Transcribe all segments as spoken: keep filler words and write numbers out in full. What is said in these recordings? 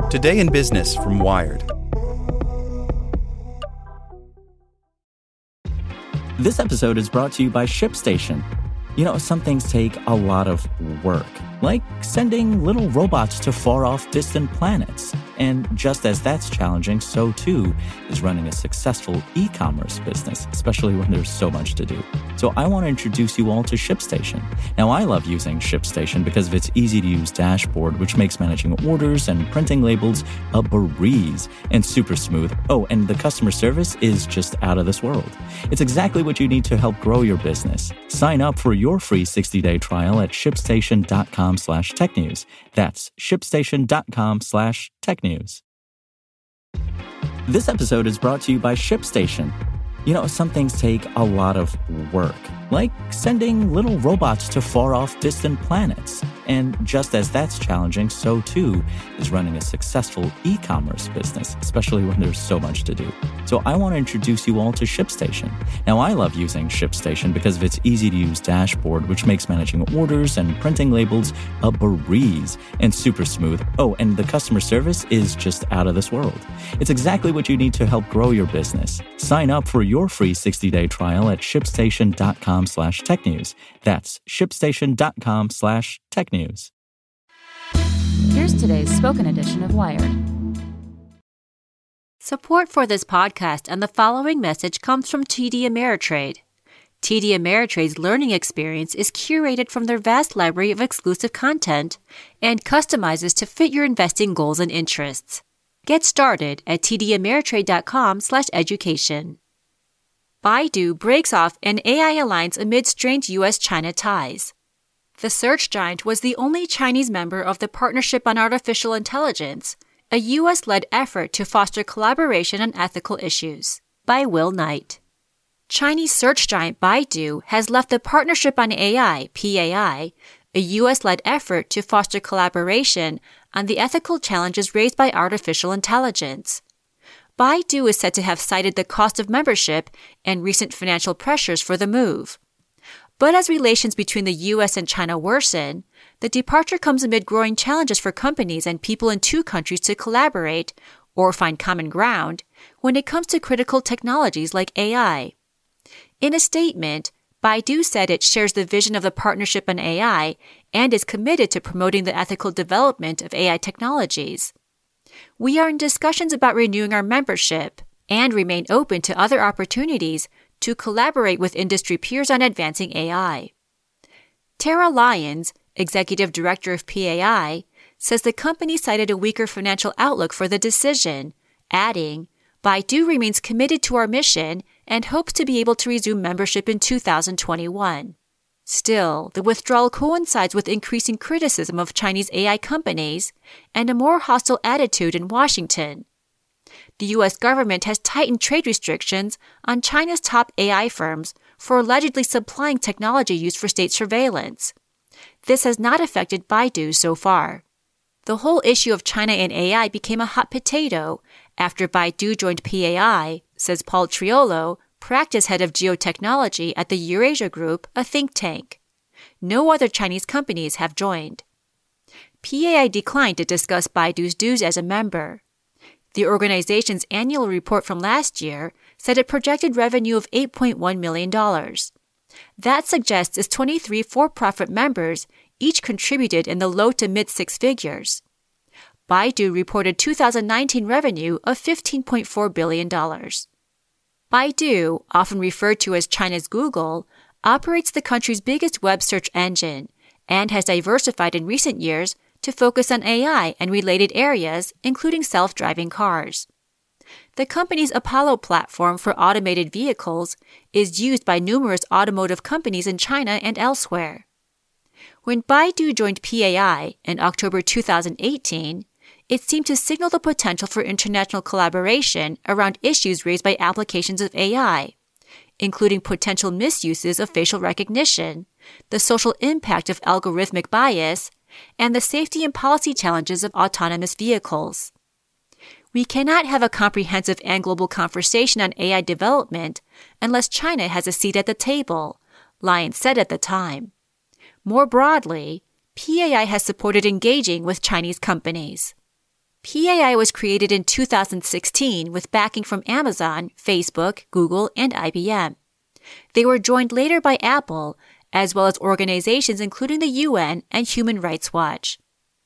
Today in Business from Wired. This episode is brought to you by ShipStation. You know, some things take a lot of work, like sending little robots to far-off distant planets. And just as that's challenging, so too is running a successful e-commerce business, especially when there's so much to do. So I want to introduce you all to ShipStation. Now, I love using ShipStation because of its easy-to-use dashboard, which makes managing orders and printing labels a breeze and super smooth. Oh, and the customer service is just out of this world. It's exactly what you need to help grow your business. Sign up for your free sixty-day trial at shipstation.com slash tech news. That's shipstation.com slash tech news. This episode is brought to you by ShipStation. You know, some things take a lot of work, like sending little robots to far-off distant planets. And just as that's challenging, so too is running a successful e-commerce business, especially when there's so much to do. So I want to introduce you all to ShipStation. Now, I love using ShipStation because of its easy-to-use dashboard, which makes managing orders and printing labels a breeze and super smooth. Oh, and the customer service is just out of this world. It's exactly what you need to help grow your business. Sign up for your free sixty-day trial at shipstation.com slash tech news. That's shipstation.com slash tech news. Here's today's spoken edition of Wired. Support for this podcast and the following message comes from T D Ameritrade. T D Ameritrade's learning experience is curated from their vast library of exclusive content and customizes to fit your investing goals and interests. Get started at tdameritrade.com slash education. Baidu breaks off an A I alliance amid strained U S China ties. The search giant was the only Chinese member of the Partnership on Artificial Intelligence, a U S-led effort to foster collaboration on ethical issues. By Will Knight. Chinese search giant Baidu has left the Partnership on A I, P A I, a U S-led effort to foster collaboration on the ethical challenges raised by artificial intelligence. Baidu is said to have cited the cost of membership and recent financial pressures for the move. But as relations between the U S and China worsen, the departure comes amid growing challenges for companies and people in two countries to collaborate or find common ground when it comes to critical technologies like A I. In a statement, Baidu said it shares the vision of the Partnership on A I and is committed to promoting the ethical development of A I technologies. We are in discussions about renewing our membership and remain open to other opportunities to collaborate with industry peers on advancing A I. Tara Lyons, executive director of P A I, says the company cited a weaker financial outlook for the decision, adding, Baidu remains committed to our mission and hopes to be able to resume membership in two thousand twenty-one. Still, the withdrawal coincides with increasing criticism of Chinese A I companies and a more hostile attitude in Washington. The U S government has tightened trade restrictions on China's top A I firms for allegedly supplying technology used for state surveillance. This has not affected Baidu so far. The whole issue of China and A I became a hot potato after Baidu joined P A I, says Paul Triolo, practice head of geotechnology at the Eurasia Group, a think tank. No other Chinese companies have joined. P A I declined to discuss Baidu's dues as a member. The organization's annual report from last year said it projected revenue of eight point one million dollars. That suggests its twenty-three for-profit members each contributed in the low to mid-six figures. Baidu reported two thousand nineteen revenue of fifteen point four billion dollars. Baidu, often referred to as China's Google, operates the country's biggest web search engine and has diversified in recent years to focus on A I and related areas, including self-driving cars. The company's Apollo platform for automated vehicles is used by numerous automotive companies in China and elsewhere. When Baidu joined P A I in October two thousand eighteen, it seemed to signal the potential for international collaboration around issues raised by applications of A I, including potential misuses of facial recognition, the social impact of algorithmic bias, and the safety and policy challenges of autonomous vehicles. We cannot have a comprehensive and global conversation on A I development unless China has a seat at the table, Lyons said at the time. More broadly, P A I has supported engaging with Chinese companies. P A I was created in two thousand sixteen with backing from Amazon, Facebook, Google, and I B M. They were joined later by Apple, as well as organizations including the U N and Human Rights Watch.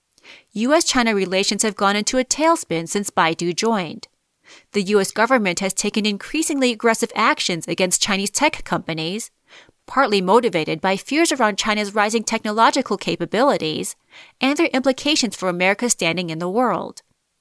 U S China relations have gone into a tailspin since Baidu joined. The U S government has taken increasingly aggressive actions against Chinese tech companies, partly motivated by fears around China's rising technological capabilities and their implications for America's standing in the world.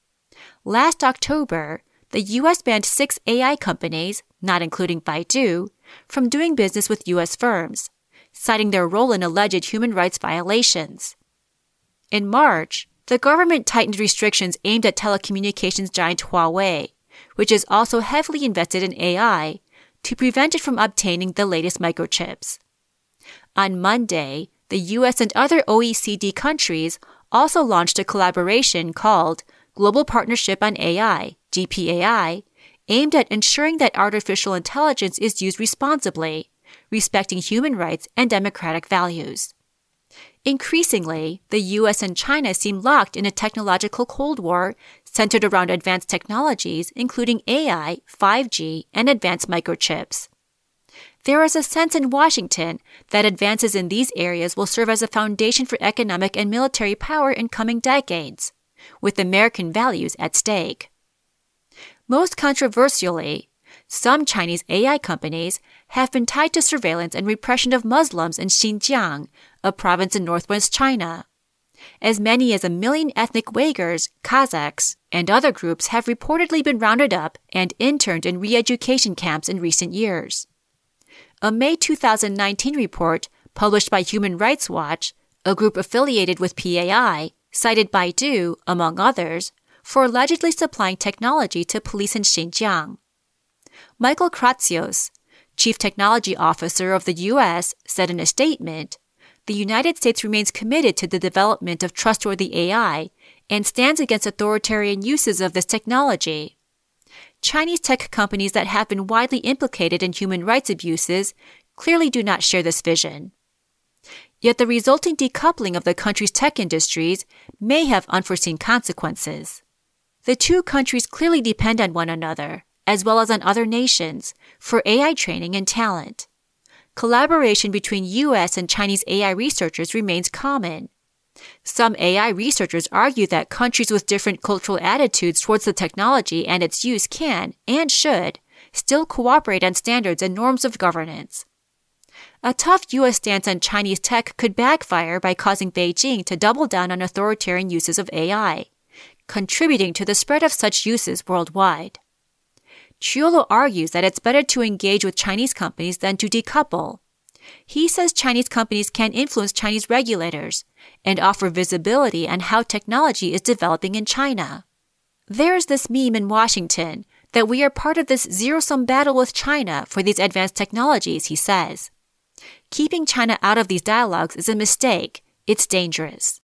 Last October, the U S banned six A I companies, not including Baidu, from doing business with U S firms, citing their role in alleged human rights violations. In March, the government tightened restrictions aimed at telecommunications giant Huawei, which is also heavily invested in A I, to prevent it from obtaining the latest microchips. On Monday, the U S and other O E C D countries also launched a collaboration called Global Partnership on A I, G P A I, aimed at ensuring that artificial intelligence is used responsibly, respecting human rights and democratic values. Increasingly, the U S and China seem locked in a technological Cold War centered around advanced technologies, including A I, five G, and advanced microchips. There is a sense in Washington that advances in these areas will serve as a foundation for economic and military power in coming decades, with American values at stake. Most controversially, some Chinese A I companies have been tied to surveillance and repression of Muslims in Xinjiang, a province in northwest China. As many as a million ethnic Uyghurs, Kazakhs, and other groups have reportedly been rounded up and interned in re-education camps in recent years. A May two thousand nineteen report published by Human Rights Watch, a group affiliated with P A I, cited Baidu, among others, for allegedly supplying technology to police in Xinjiang. Michael Kratsios, Chief Technology Officer of the U S, said in a statement, "The United States remains committed to the development of trustworthy A I and stands against authoritarian uses of this technology. Chinese tech companies that have been widely implicated in human rights abuses clearly do not share this vision." Yet the resulting decoupling of the country's tech industries may have unforeseen consequences. The two countries clearly depend on one another, as well as on other nations, for A I training and talent. Collaboration between U S and Chinese A I researchers remains common. Some A I researchers argue that countries with different cultural attitudes towards the technology and its use can, and should, still cooperate on standards and norms of governance. A tough U S stance on Chinese tech could backfire by causing Beijing to double down on authoritarian uses of A I, contributing to the spread of such uses worldwide. Ciolo argues that it's better to engage with Chinese companies than to decouple. He says Chinese companies can influence Chinese regulators and offer visibility on how technology is developing in China. There's this meme in Washington that we are part of this zero-sum battle with China for these advanced technologies, he says. Keeping China out of these dialogues is a mistake. It's dangerous.